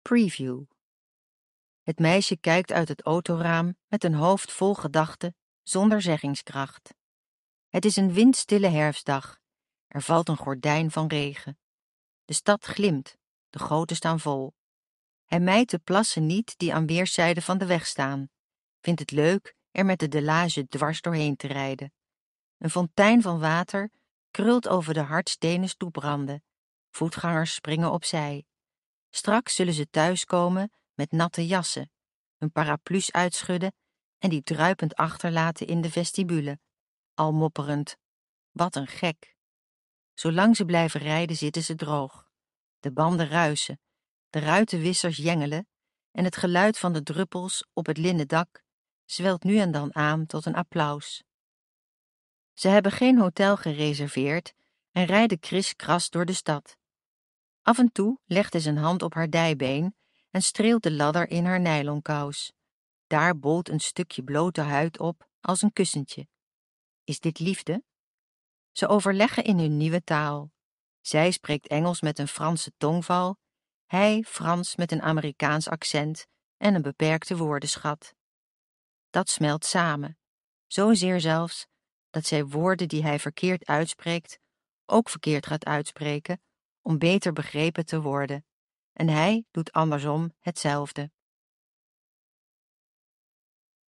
Preview. Het meisje kijkt uit het autoraam met een hoofd vol gedachten, zonder zeggingskracht. Het is een windstille herfstdag. Er valt een gordijn van regen. De stad glimt, de goten staan vol. Hij mijt de plassen niet die aan weerszijden van de weg staan. Vindt het leuk er met de delage dwars doorheen te rijden. Een fontein van water krult over de hardstenen stoepranden. Voetgangers springen opzij. Straks zullen ze thuiskomen met natte jassen, hun paraplu's uitschudden en die druipend achterlaten in de vestibule, al mopperend: wat een gek. Zolang ze blijven rijden zitten ze droog. De banden ruisen, de ruitenwissers jengelen en het geluid van de druppels op het linnen dak zwelt nu en dan aan tot een applaus. Ze hebben geen hotel gereserveerd en rijden kriskras door de stad. Af en toe legt hij zijn hand op haar dijbeen en streelt de ladder in haar nylonkous. Daar bolt een stukje blote huid op als een kussentje. Is dit liefde? Ze overleggen in hun nieuwe taal. Zij spreekt Engels met een Franse tongval, hij Frans met een Amerikaans accent en een beperkte woordenschat. Dat smelt samen, zozeer zelfs dat zij woorden die hij verkeerd uitspreekt ook verkeerd gaat uitspreken om beter begrepen te worden, en hij doet andersom hetzelfde.